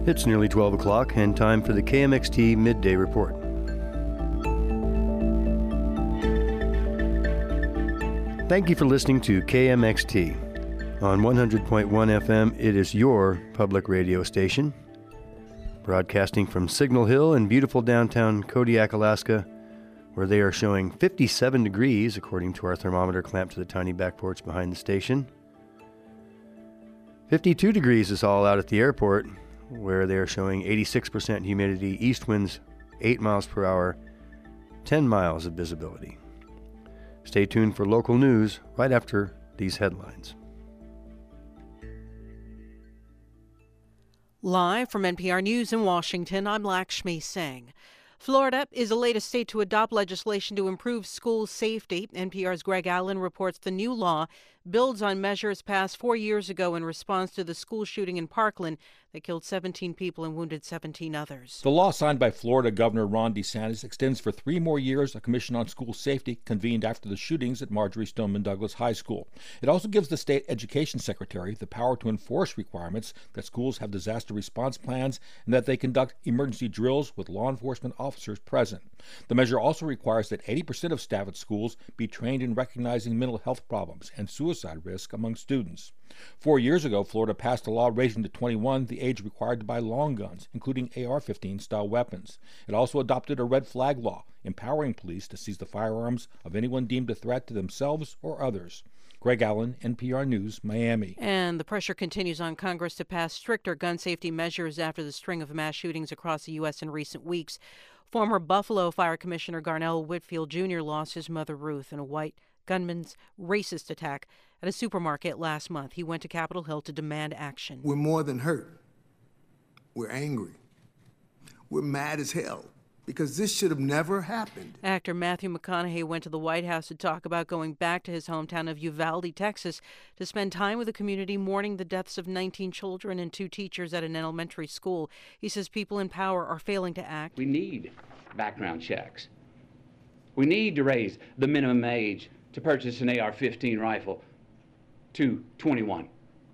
It's nearly 12 o'clock and time for the KMXT Midday Report. Thank you for listening to KMXT. On 100.1 FM, it is your public radio station. Broadcasting from Signal Hill in beautiful downtown Kodiak, Alaska, where they are showing 57 degrees, according to our thermometer clamped to the tiny back porch behind the station. 52 degrees is all out at the airport, where they are showing 86% humidity, east winds 8 miles per hour, 10 miles of visibility. Stay tuned for local news right after these headlines. Live from NPR News in Washington, I'm Lakshmi Singh. Florida is the latest state to adopt legislation to improve school safety. NPR's Greg Allen reports the new law builds on measures passed 4 years ago in response to the school shooting in Parkland that killed 17 people and wounded 17 others. The law signed by Florida Governor Ron DeSantis extends for 3 more years a commission on school safety convened after the shootings at Marjory Stoneman Douglas High School. It also gives the state education secretary the power to enforce requirements that schools have disaster response plans and that they conduct emergency drills with law enforcement officers present. The measure also requires that 80% of staff at schools be trained in recognizing mental health problems and suicide risk among students. 4 years ago, Florida passed a law raising to 21 the age required to buy long guns, including AR-15 style weapons. It also adopted a red flag law, empowering police to seize the firearms of anyone deemed a threat to themselves or others. Greg Allen, NPR News, Miami. And the pressure continues on Congress to pass stricter gun safety measures after the string of mass shootings across the U.S. in recent weeks. Former Buffalo Fire Commissioner Garnell Whitfield Jr. lost his mother Ruth in a white gunman's racist attack at a supermarket last month. He went to Capitol Hill to demand action. We're more than hurt. We're angry. We're mad as hell because this should have never happened. Actor Matthew McConaughey went to the White House to talk about going back to his hometown of Uvalde, Texas, to spend time with the community mourning the deaths of 19 children and 2 teachers at an elementary school. He says people in power are failing to act. We need background checks. We need to raise the minimum age to purchase an AR-15 rifle to 21.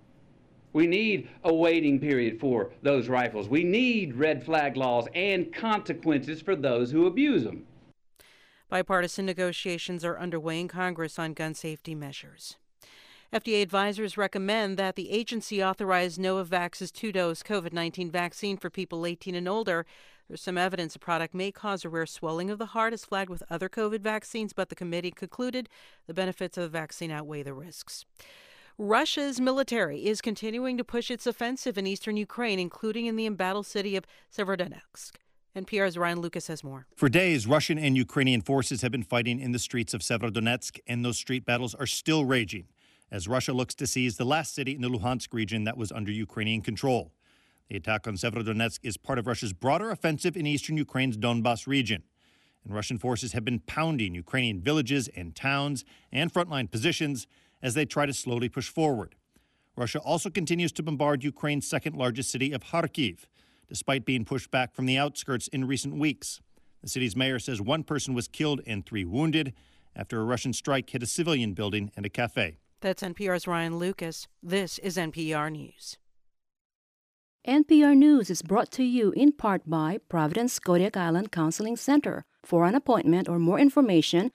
We need a waiting period for those rifles. We need red flag laws and consequences for those who abuse them. Bipartisan negotiations are underway in Congress on gun safety measures. FDA advisors recommend that the agency authorize Novavax's 2-dose COVID-19 vaccine for people 18 and older. There's some evidence the product may cause a rare swelling of the heart as flagged with other COVID vaccines, but the committee concluded the benefits of the vaccine outweigh the risks. Russia's military is continuing to push its offensive in eastern Ukraine, including in the embattled city of Severodonetsk. NPR's Ryan Lucas has more. For days, Russian and Ukrainian forces have been fighting in the streets of Severodonetsk, and those street battles are still raging as Russia looks to seize the last city in the Luhansk region that was under Ukrainian control. The attack on Severodonetsk is part of Russia's broader offensive in eastern Ukraine's Donbas region. And Russian forces have been pounding Ukrainian villages and towns and frontline positions as they try to slowly push forward. Russia also continues to bombard Ukraine's second-largest city of Kharkiv, despite being pushed back from the outskirts in recent weeks. The city's mayor says 1 person was killed and 3 wounded after a Russian strike hit a civilian building and a cafe. That's NPR's Ryan Lucas. This is NPR News. NPR News is brought to you in part by Providence Kodiak Island Counseling Center. For an appointment or more information,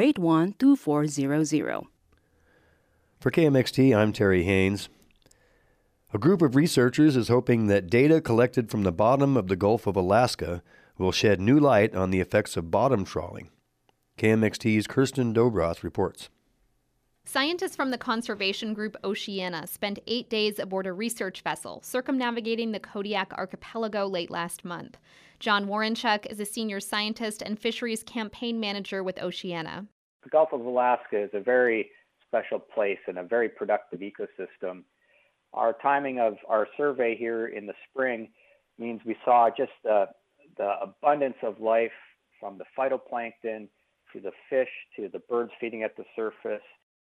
481-2400. For KMXT, I'm Terry Haynes. A group of researchers is hoping that data collected from the bottom of the Gulf of Alaska will shed new light on the effects of bottom trawling. KMXT's Kirsten Dobroth reports. Scientists from the conservation group Oceana spent 8 days aboard a research vessel circumnavigating the Kodiak archipelago late last month. John Warenchuk is a senior scientist and fisheries campaign manager with Oceana. The Gulf of Alaska is a very special place and a very productive ecosystem. Our timing of our survey here in the spring means we saw just the abundance of life from the phytoplankton to the fish to the birds feeding at the surface.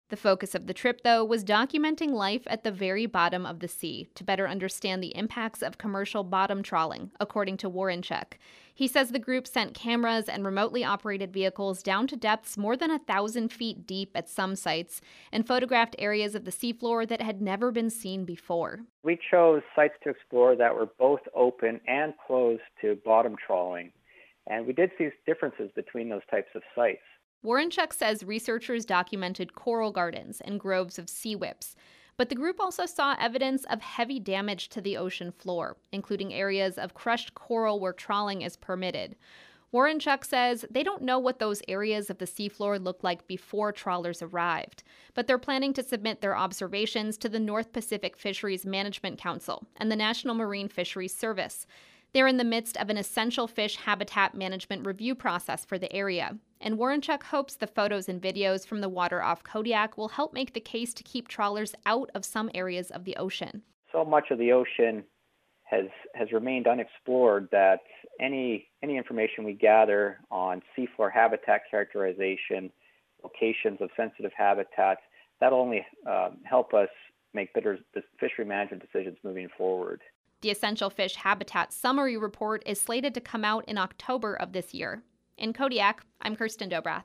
The focus of the trip, though, was documenting life at the very bottom of the sea to better understand the impacts of commercial bottom trawling, according to Warrenchuk. He says the group sent cameras and remotely operated vehicles down to depths more than 1,000 feet deep at some sites and photographed areas of the seafloor that had never been seen before. We chose sites to explore that were both open and closed to bottom trawling, and we did see differences between those types of sites. Warrenchuk says researchers documented coral gardens and groves of sea whips, but the group also saw evidence of heavy damage to the ocean floor, including areas of crushed coral where trawling is permitted. Warrenchuk says they don't know what those areas of the seafloor looked like before trawlers arrived, but they're planning to submit their observations to the North Pacific Fisheries Management Council and the National Marine Fisheries Service. They're in the midst of an essential fish habitat management review process for the area, and Warrenchuk hopes the photos and videos from the water off Kodiak will help make the case to keep trawlers out of some areas of the ocean. So much of the ocean has remained unexplored that any information we gather on seafloor habitat characterization, locations of sensitive habitats, that'll only help us make better fishery management decisions moving forward. The Essential Fish Habitat Summary Report is slated to come out in October of this year. In Kodiak, I'm Kirsten Dobrath.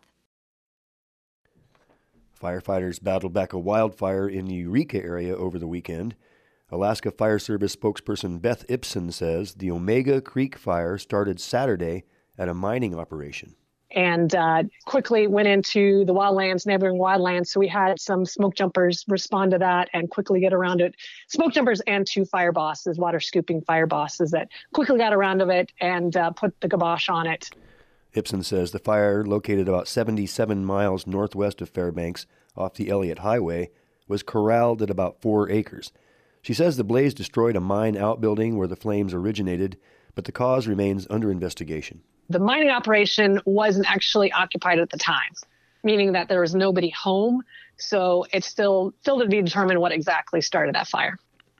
Firefighters battled back a wildfire in the Eureka area over the weekend. Alaska Fire Service spokesperson Beth Ipson says the Omega Creek fire started Saturday at a mining operation. And quickly went into the wildlands, neighboring wildlands. So we had some smoke jumpers respond to that and quickly get around it. Smoke jumpers and 2 fire bosses, water scooping fire bosses that quickly got around of it and put the kibosh on it. Ipson says the fire, located about 77 miles northwest of Fairbanks off the Elliott Highway, was corralled at about 4 acres. She says the blaze destroyed a mine outbuilding where the flames originated, but the cause remains under investigation. The mining operation wasn't actually occupied at the time, meaning that there was nobody home. So it's still to be determined what exactly started that fire.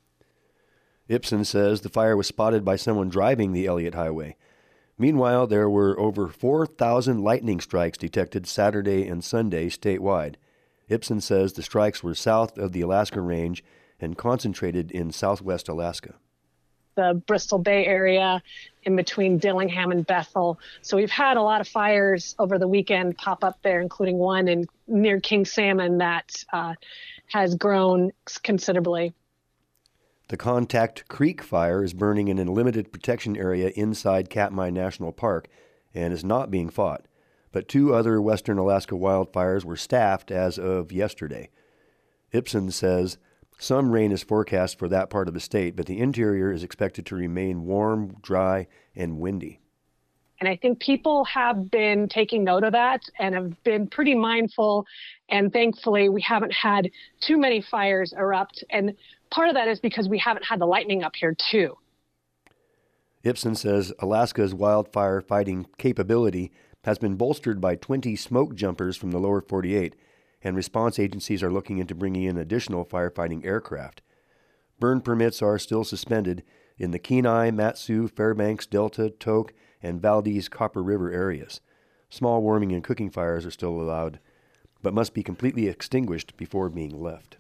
Ipson says the fire was spotted by someone driving the Elliott Highway. Meanwhile, there were over 4,000 lightning strikes detected Saturday and Sunday statewide. Ipson says the strikes were south of the Alaska Range and concentrated in southwest Alaska. The Bristol Bay area, in between Dillingham and Bethel. So we've had a lot of fires over the weekend pop up there, including one near King Salmon that has grown considerably. The Contact Creek fire is burning in a limited protection area inside Katmai National Park and is not being fought. But 2 other western Alaska wildfires were staffed as of yesterday. Ipson says some rain is forecast for that part of the state, but the interior is expected to remain warm, dry, and windy. And I think people have been taking note of that and have been pretty mindful. And thankfully, we haven't had too many fires erupt. And part of that is because we haven't had the lightning up here, too. Ipson says Alaska's wildfire fighting capability has been bolstered by 20 smoke jumpers from the lower 48, and response agencies are looking into bringing in additional firefighting aircraft. Burn permits are still suspended in the Kenai, Matsu, Fairbanks, Delta, Tok, and Valdez Copper River areas. Small warming and cooking fires are still allowed, but must be completely extinguished before being left.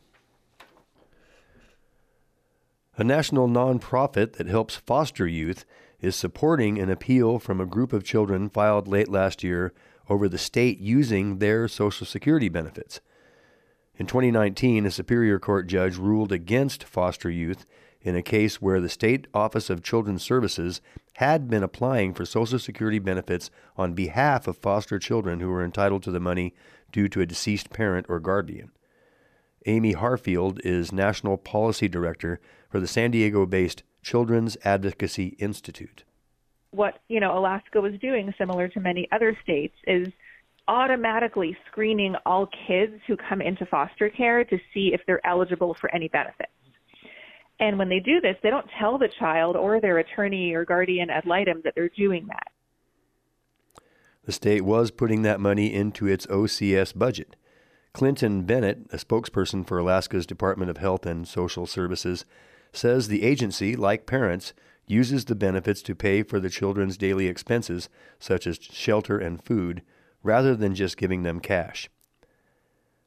A national nonprofit that helps foster youth is supporting an appeal from a group of children filed late last year over the state using their Social Security benefits. In 2019, a Superior Court judge ruled against foster youth in a case where the State Office of Children's Services had been applying for Social Security benefits on behalf of foster children who were entitled to the money due to a deceased parent or guardian. Amy Harfield is National Policy Director for the San Diego-based Children's Advocacy Institute. What, Alaska was doing, similar to many other states, is automatically screening all kids who come into foster care to see if they're eligible for any benefits. And when they do this, they don't tell the child or their attorney or guardian ad litem that they're doing that. The state was putting that money into its OCS budget. Clinton Bennett, a spokesperson for Alaska's Department of Health and Social Services, says the agency, like parents, uses the benefits to pay for the children's daily expenses, such as shelter and food, rather than just giving them cash.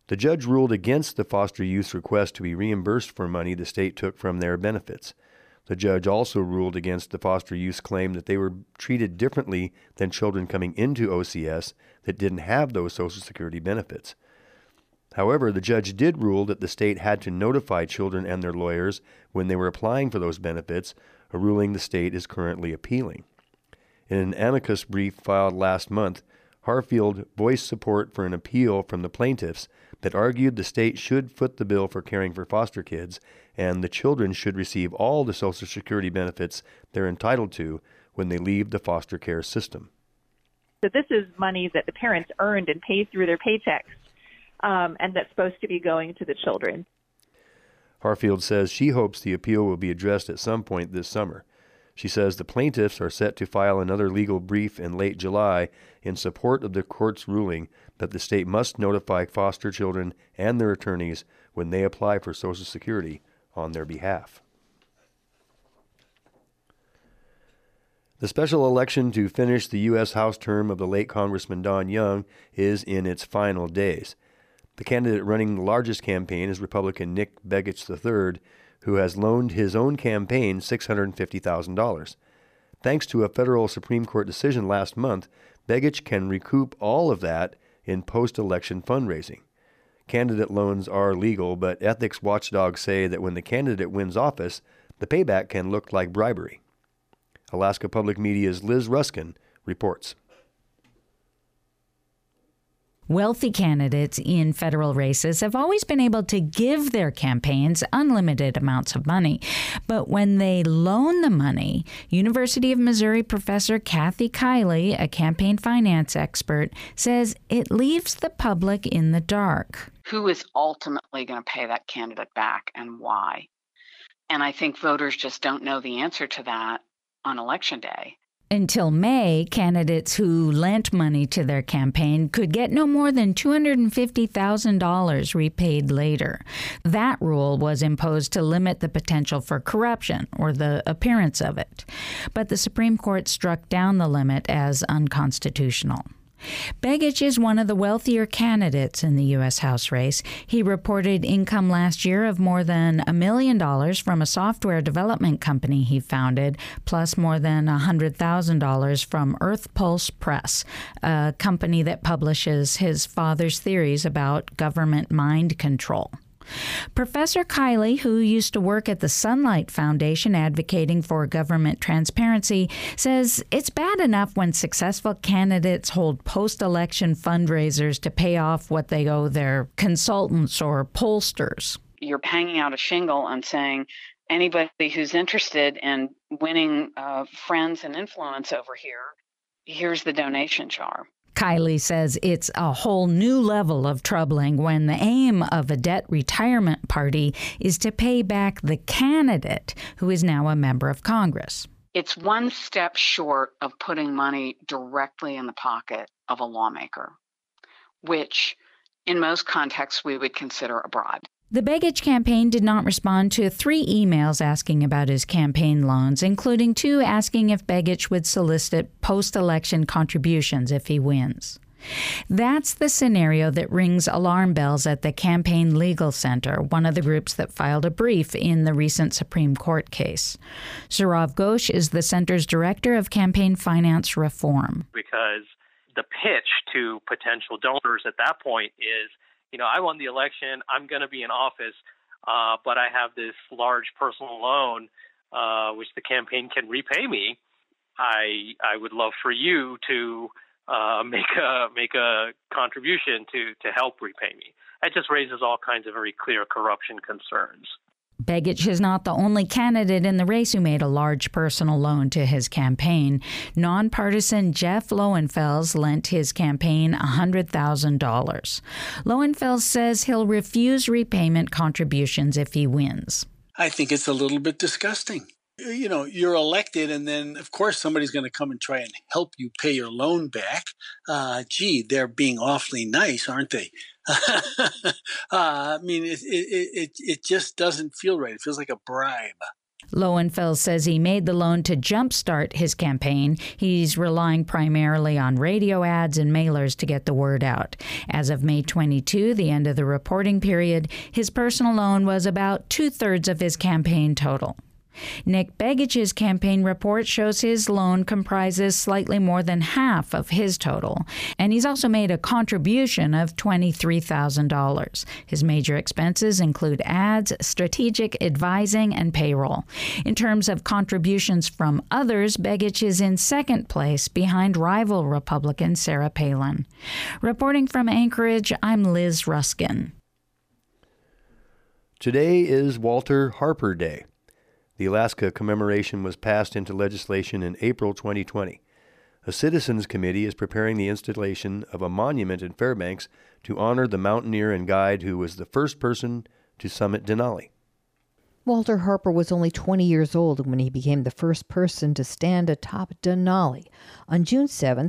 The judge ruled against the foster youth's request to be reimbursed for money the state took from their benefits. The judge also ruled against the foster youth's claim that they were treated differently than children coming into OCS that didn't have those Social Security benefits. However, the judge did rule that the state had to notify children and their lawyers when they were applying for those benefits, a ruling the state is currently appealing. In an amicus brief filed last month, Harfield voiced support for an appeal from the plaintiffs that argued the state should foot the bill for caring for foster kids, and the children should receive all the Social Security benefits they're entitled to when they leave the foster care system. So this is money that the parents earned and paid through their paychecks, and that's supposed to be going to the children. Harfield says she hopes the appeal will be addressed at some point this summer. She says the plaintiffs are set to file another legal brief in late July in support of the court's ruling that the state must notify foster children and their attorneys when they apply for Social Security on their behalf. The special election to finish the U.S. House term of the late Congressman Don Young is in its final days. The candidate running the largest campaign is Republican Nick Begich III, who has loaned his own campaign $650,000. Thanks to a federal Supreme Court decision last month, Begich can recoup all of that in post-election fundraising. Candidate loans are legal, but ethics watchdogs say that when the candidate wins office, the payback can look like bribery. Alaska Public Media's Liz Ruskin reports. Wealthy candidates in federal races have always been able to give their campaigns unlimited amounts of money. But when they loan the money, University of Missouri professor Kathy Kiley, a campaign finance expert, says it leaves the public in the dark. Who is ultimately going to pay that candidate back and why? And I think voters just don't know the answer to that on Election Day. Until May, candidates who lent money to their campaign could get no more than $250,000 repaid later. That rule was imposed to limit the potential for corruption, or the appearance of it. But the Supreme Court struck down the limit as unconstitutional. Begich is one of the wealthier candidates in the U.S. House race. He reported income last year of more than $1 million from a software development company he founded, plus more than $100,000 from Earth Pulse Press, a company that publishes his father's theories about government mind control. Professor Kiley, who used to work at the Sunlight Foundation advocating for government transparency, says it's bad enough when successful candidates hold post-election fundraisers to pay off what they owe their consultants or pollsters. You're hanging out a shingle and saying, anybody who's interested in winning friends and influence over here, here's the donation jar. Kiley says it's a whole new level of troubling when the aim of a debt retirement party is to pay back the candidate who is now a member of Congress. It's one step short of putting money directly in the pocket of a lawmaker, which in most contexts we would consider a bribe. The Begich campaign did not respond to 3 emails asking about his campaign loans, including 2 asking if Begich would solicit post-election contributions if he wins. That's the scenario that rings alarm bells at the Campaign Legal Center, one of the groups that filed a brief in the recent Supreme Court case. Sourav Ghosh is the center's director of campaign finance reform. Because the pitch to potential donors at that point is, I won the election, I'm going to be in office, but I have this large personal loan, which the campaign can repay me. I would love for you to make a contribution to help repay me. That just raises all kinds of very clear corruption concerns. Begich is not the only candidate in the race who made a large personal loan to his campaign. Nonpartisan Jeff Lowenfels lent his campaign $100,000. Lowenfels says he'll refuse repayment contributions if he wins. I think it's a little bit disgusting. You're elected, and then, of course, somebody's going to come and try and help you pay your loan back. They're being awfully nice, aren't they? I mean, it just doesn't feel right. It feels like a bribe. Lowenfels says he made the loan to jumpstart his campaign. He's relying primarily on radio ads and mailers to get the word out. As of May 22, the end of the reporting period, his personal loan was about 2/3 of his campaign total. Nick Begich's campaign report shows his loan comprises slightly more than half of his total, and he's also made a contribution of $23,000. His major expenses include ads, strategic advising, and payroll. In terms of contributions from others, Begich is in second place behind rival Republican Sarah Palin. Reporting from Anchorage, I'm Liz Ruskin. Today is Walter Harper Day. The Alaska commemoration was passed into legislation in April 2020. A citizens committee is preparing the installation of a monument in Fairbanks to honor the mountaineer and guide who was the first person to summit Denali. Walter Harper was only 20 years old when he became the first person to stand atop Denali on June 7,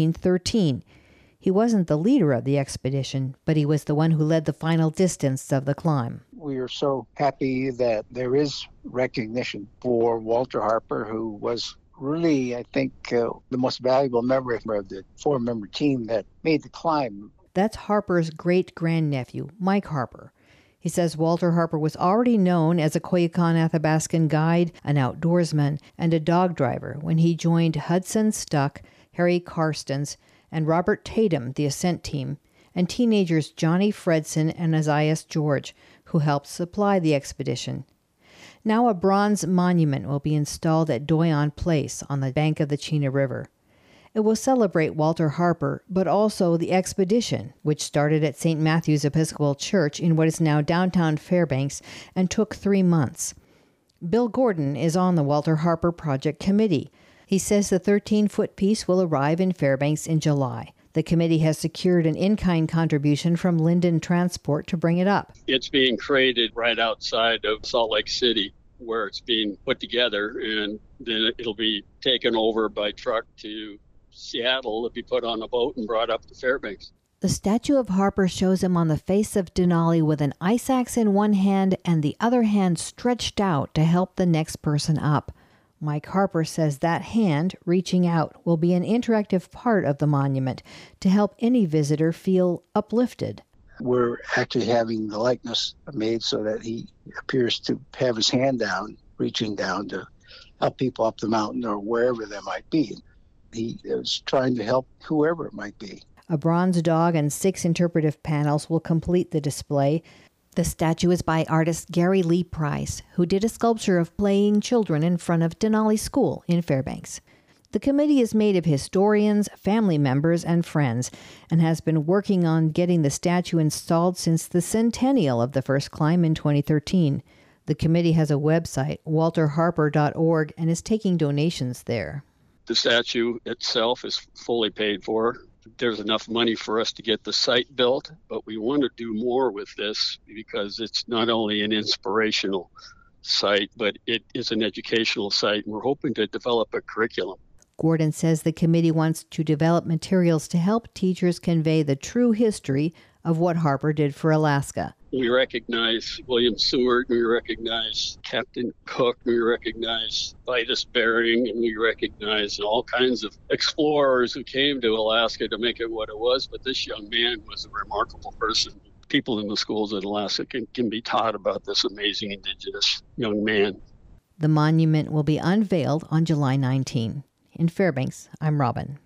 1913. He wasn't the leader of the expedition, but he was the one who led the final distance of the climb. We are so happy that there is recognition for Walter Harper, who was really, I think, the most valuable member of the four-member team that made the climb. That's Harper's great-grandnephew, Mike Harper. He says Walter Harper was already known as a Koyukon-Athabascan guide, an outdoorsman, and a dog driver when he joined Hudson Stuck, Harry Karstens, and Robert Tatum, the ascent team, and teenagers Johnny Fredson and Isaias George, who helped supply the expedition. Now a bronze monument will be installed at Doyon Place on the bank of the Chena River. It will celebrate Walter Harper, but also the expedition, which started at St. Matthew's Episcopal Church in what is now downtown Fairbanks and took 3 months. Bill Gordon is on the Walter Harper Project Committee. He says the 13-foot piece will arrive in Fairbanks in July. The committee has secured an in-kind contribution from Linden Transport to bring it up. It's being created right outside of Salt Lake City, where it's being put together, and then it'll be taken over by truck to Seattle to be put on a boat and brought up to Fairbanks. The statue of Harper shows him on the face of Denali with an ice axe in one hand and the other hand stretched out to help the next person up. Mike Harper says that hand, reaching out, will be an interactive part of the monument to help any visitor feel uplifted. We're actually having the likeness made so that he appears to have his hand down, reaching down to help people up the mountain or wherever they might be. He is trying to help whoever it might be. A bronze dog and 6 interpretive panels will complete the display. The statue is by artist Gary Lee Price, who did a sculpture of playing children in front of Denali School in Fairbanks. The committee is made of historians, family members, and friends, and has been working on getting the statue installed since the centennial of the first climb in 2013. The committee has a website, walterharper.org, and is taking donations there. The statue itself is fully paid for. There's enough money for us to get the site built, but we want to do more with this because it's not only an inspirational site, but it is an educational site, and we're hoping to develop a curriculum. Gordon says the committee wants to develop materials to help teachers convey the true history of what Harper did for Alaska. We recognize William Seward, we recognize Captain Cook, we recognize Vitus Bering, and we recognize all kinds of explorers who came to Alaska to make it what it was. But this young man was a remarkable person. People in the schools in Alaska can be taught about this amazing Indigenous young man. The monument will be unveiled on July 19. In Fairbanks, I'm Robin.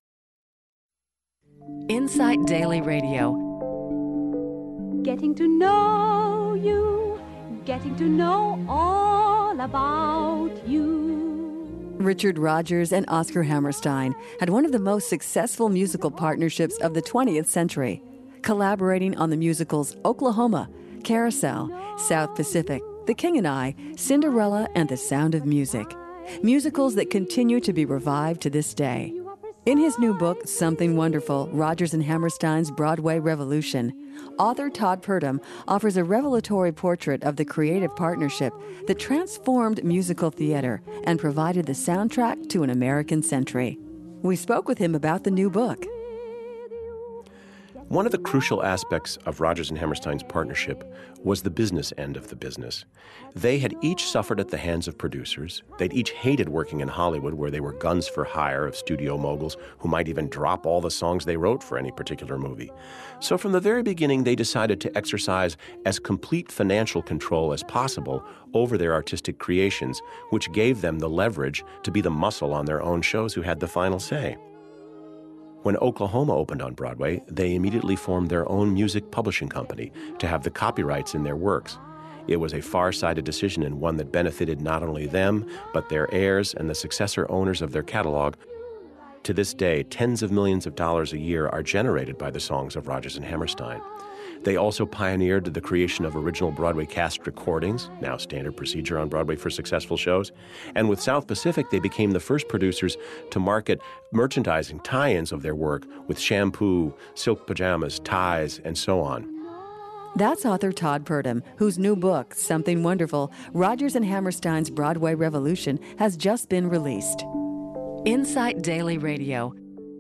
Insight Daily Radio. Getting to know you, getting to know all about you. Richard Rodgers and Oscar Hammerstein had one of the most successful musical partnerships of the 20th century, collaborating on the musicals Oklahoma, Carousel, South Pacific, The King and I, Cinderella, and The Sound of Music. Musicals that continue to be revived to this day. In his new book, Something Wonderful, Rodgers and Hammerstein's Broadway Revolution, author Todd Purdom offers a revelatory portrait of the creative partnership that transformed musical theater and provided the soundtrack to an American century. We spoke with him about the new book. One of the crucial aspects of Rodgers and Hammerstein's partnership was the business end of the business. They had each suffered at the hands of producers. They'd each hated working in Hollywood, where they were guns for hire of studio moguls who might even drop all the songs they wrote for any particular movie. So from the very beginning, they decided to exercise as complete financial control as possible over their artistic creations, which gave them the leverage to be the muscle on their own shows who had the final say. When Oklahoma opened on Broadway, they immediately formed their own music publishing company to have the copyrights in their works. It was a far-sighted decision, and one that benefited not only them, but their heirs and the successor owners of their catalog. To this day, tens of millions of dollars a year are generated by the songs of Rodgers and Hammerstein. They also pioneered the creation of original Broadway cast recordings, now standard procedure on Broadway for successful shows. And with South Pacific, they became the first producers to market merchandising tie-ins of their work with shampoo, silk pajamas, ties, and so on. That's author Todd Purdom, whose new book, Something Wonderful, Rodgers and Hammerstein's Broadway Revolution, has just been released. Insight Daily Radio.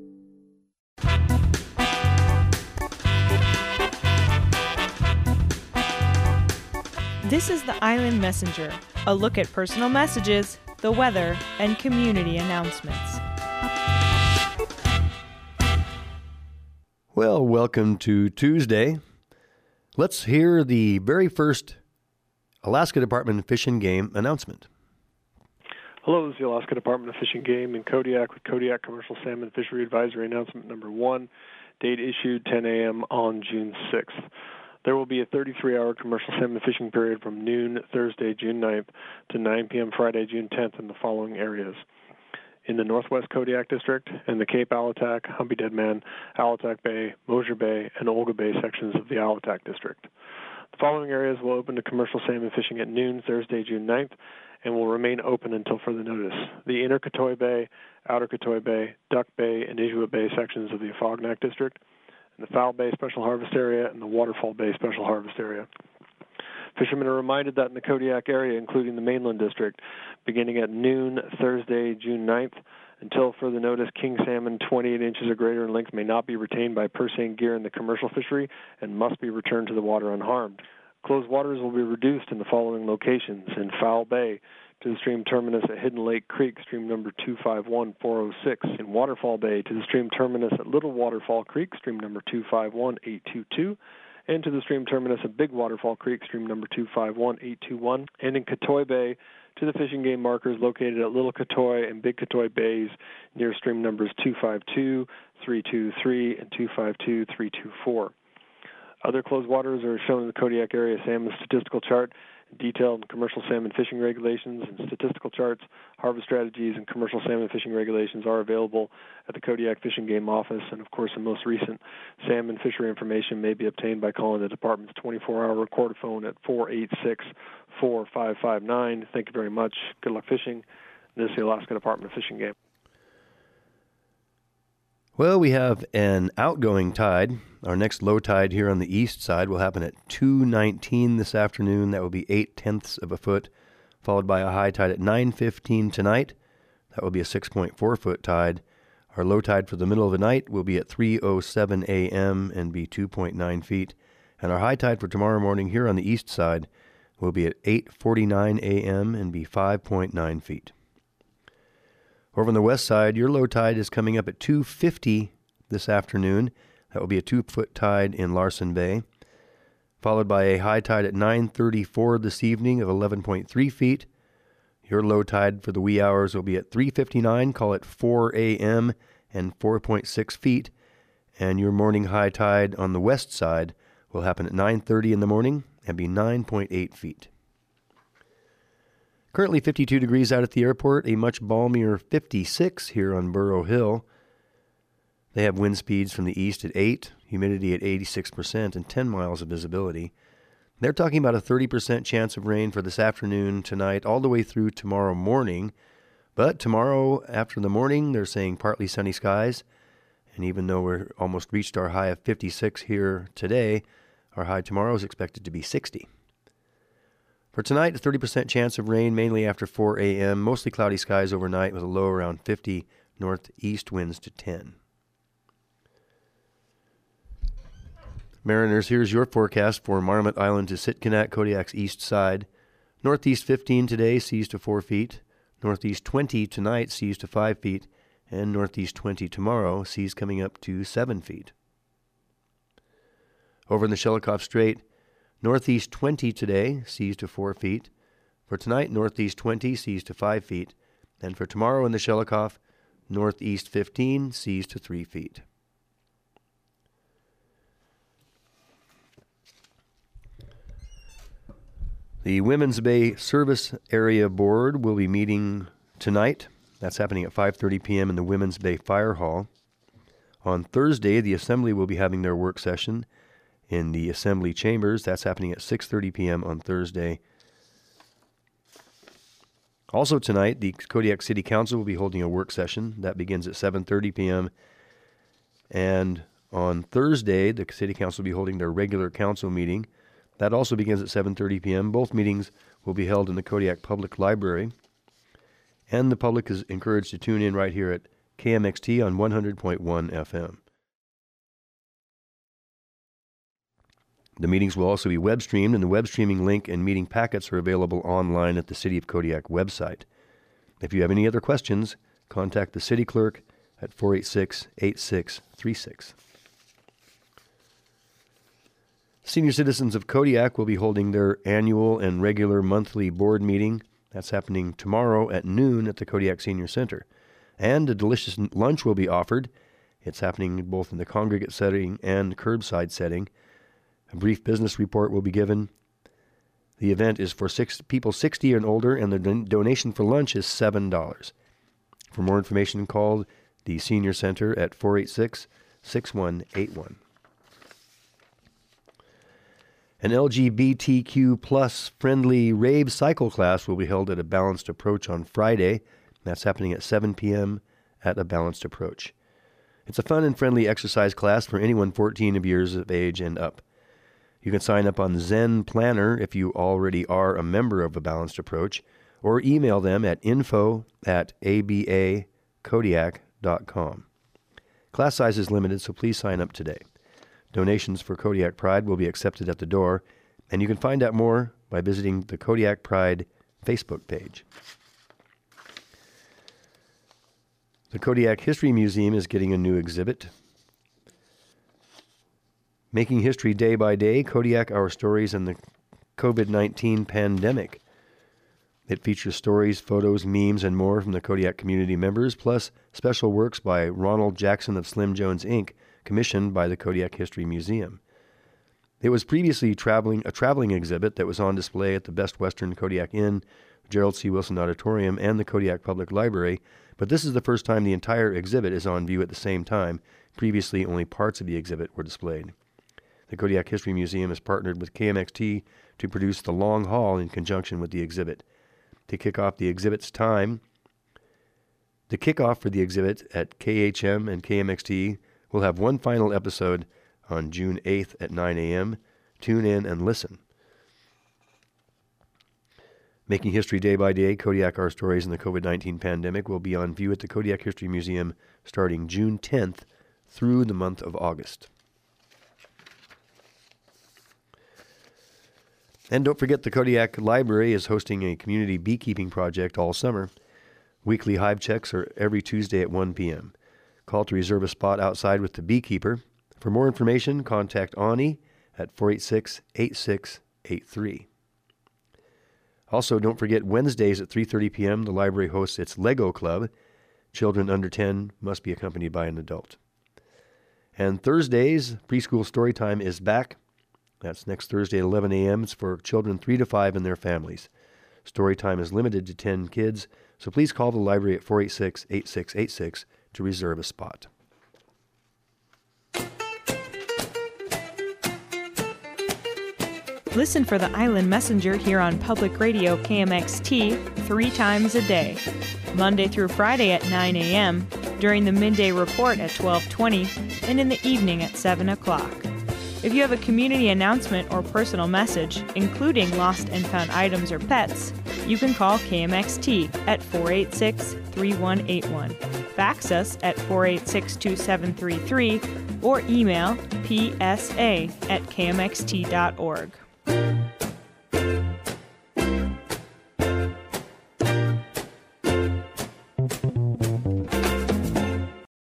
This is the Island Messenger, a look at personal messages, the weather, and community announcements. Well, welcome to Tuesday. Let's hear the very first Alaska Department of Fish and Game announcement. Hello, this is the Alaska Department of Fish and Game in Kodiak with Kodiak Commercial Salmon Fishery Advisory Announcement Number 1, date issued 10 a.m. on June 6th. There will be a 33-hour commercial salmon fishing period from noon Thursday, June 9th to 9 p.m. Friday, June 10th in the following areas. In the Northwest Kodiak District and the Cape Alatack, Humpy Dead Man, Alatack Bay, Mosier Bay, and Olga Bay sections of the Alatack District. The following areas will open to commercial salmon fishing at noon Thursday, June 9th, and will remain open until further notice. The Inner Katoy Bay, Outer Katoy Bay, Duck Bay, and Inuit Bay sections of the Afognak District, and the Foul Bay Special Harvest Area, and the Waterfall Bay Special Harvest Area. Fishermen are reminded that in the Kodiak area, including the Mainland District, beginning at noon Thursday, June 9th, until further notice, king salmon 28 inches or greater in length may not be retained by purse-seine gear in the commercial fishery and must be returned to the water unharmed. Closed waters will be reduced in the following locations: in Foul Bay, to the stream terminus at Hidden Lake Creek, stream number 251406. In Waterfall Bay, to the stream terminus at Little Waterfall Creek, stream number 251822. And to the stream terminus at Big Waterfall Creek, stream number 251821. And in Katoy Bay, to the fishing game markers located at Little Katoy and Big Katoy Bays near stream numbers 252, 323, and 252, 324. Other closed waters are shown in the Kodiak Area Salmon Statistical Chart. Detailed commercial salmon fishing regulations and statistical charts, harvest strategies, and commercial salmon fishing regulations are available at the Kodiak Fish and Game Office. And, of course, the most recent salmon fishery information may be obtained by calling the department's 24-hour recorder phone at 486-4559. Thank you very much. Good luck fishing. This is the Alaska Department of Fish and Game. Well, we have an outgoing tide. Our next low tide here on the east side will happen at 2:19 this afternoon. That will be 0.8 of a foot, followed by a high tide at 9:15 tonight. That will be a 6.4 foot tide. Our low tide for the middle of the night will be at 3:07 a.m. and be 2.9 feet. And our high tide for tomorrow morning here on the east side will be at 8:49 a.m. and be 5.9 feet. Over on the west side, your low tide is coming up at 2:50 this afternoon. That will be a 2-foot tide in Larsen Bay, followed by a high tide at 9:34 this evening of 11.3 feet. Your low tide for the wee hours will be at 3:59, call it 4 a.m., and 4.6 feet. And your morning high tide on the west side will happen at 9:30 in the morning and be 9.8 feet. Currently 52 degrees out at the airport, a much balmier 56 here on Burrow Hill. They have wind speeds from the east at 8, humidity at 86%, and 10 miles of visibility. They're talking about a 30% chance of rain for this afternoon, tonight, all the way through tomorrow morning. But tomorrow, after the morning, they're saying partly sunny skies. And even though we're almost reached our high of 56 here today, our high tomorrow is expected to be 60. For tonight, a 30% chance of rain, mainly after 4 a.m., mostly cloudy skies overnight with a low around 50, northeast winds to 10. Mariners, here's your forecast for Marmot Island to Sitkinak, Kodiak's east side. Northeast 15 today, seas to 4 feet. Northeast 20 tonight, seas to 5 feet. And northeast 20 tomorrow, seas coming up to 7 feet. Over in the Shelikof Strait, northeast 20 today, seas to 4 feet. For tonight, northeast 20, seas to 5 feet. And for tomorrow in the Shelikof, northeast 15, seas to 3 feet. The Women's Bay Service Area Board will be meeting tonight. That's happening at 5:30 p.m. in the Women's Bay Fire Hall. On Thursday, the Assembly will be having their work session in the Assembly Chambers. That's happening at 6:30 p.m. on Thursday. Also tonight, the Kodiak City Council will be holding a work session. That begins at 7:30 p.m. And on Thursday, the City Council will be holding their regular council meeting. That also begins at 7:30 p.m. Both meetings will be held in the Kodiak Public Library. And the public is encouraged to tune in right here at KMXT on 100.1 FM. The meetings will also be web streamed, and the web streaming link and meeting packets are available online at the City of Kodiak website. If you have any other questions, contact the city clerk at 486-8636. Senior citizens of Kodiak will be holding their annual and regular monthly board meeting. That's happening tomorrow at noon at the Kodiak Senior Center. And a delicious lunch will be offered. It's happening both in the congregate setting and curbside setting. A brief business report will be given. The event is for people 60 and older, and the donation for lunch is $7. For more information, call the Senior Center at 486-6181. An LGBTQ plus friendly rave cycle class will be held at A Balanced Approach on Friday. That's happening at 7 p.m. at A Balanced Approach. It's a fun and friendly exercise class for anyone 14 years of age and up. You can sign up on Zen Planner if you already are a member of A Balanced Approach, or email them at info@abakodiak.com. Class size is limited, so please sign up today. Donations for Kodiak Pride will be accepted at the door, and you can find out more by visiting the Kodiak Pride Facebook page. The Kodiak History Museum is getting a new exhibit. Making History Day by Day, Kodiak, Our Stories, and the COVID-19 Pandemic. It features stories, photos, memes, and more from the Kodiak community members, plus special works by Ronald Jackson of Slim Jones, Inc., commissioned by the Kodiak History Museum. It was previously a traveling exhibit that was on display at the Best Western Kodiak Inn, Gerald C. Wilson Auditorium, and the Kodiak Public Library, but this is the first time the entire exhibit is on view at the same time. Previously, only parts of the exhibit were displayed. The Kodiak History Museum has partnered with KMXT to produce The Long Haul in conjunction with the exhibit. To kick off the exhibit's time, the kickoff for the exhibit at KHM and KMXT will have one final episode on June 8th at 9 a.m. Tune in and listen. Making History Day by Day, Kodiak, Our Stories, and the COVID-19 Pandemic will be on view at the Kodiak History Museum starting June 10th through the month of August. And don't forget, the Kodiak Library is hosting a community beekeeping project all summer. Weekly hive checks are every Tuesday at 1 p.m. Call to reserve a spot outside with the beekeeper. For more information, contact Ani at 486-8683. Also, don't forget, Wednesdays at 3:30 p.m., the library hosts its Lego Club. Children under 10 must be accompanied by an adult. And Thursdays, preschool story time is back. That's next Thursday at 11 a.m. It's for children 3 to 5 and their families. Story time is limited to 10 kids, so please call the library at 486-8686 to reserve a spot. Listen for the Island Messenger here on Public Radio KMXT 3 times a day, Monday through Friday at 9 a.m., during the midday report at 12:20, and in the evening at 7 o'clock. If you have a community announcement or personal message, including lost and found items or pets, you can call KMXT at 486-3181, fax us at 486-2733, or email psa@kmxt.org.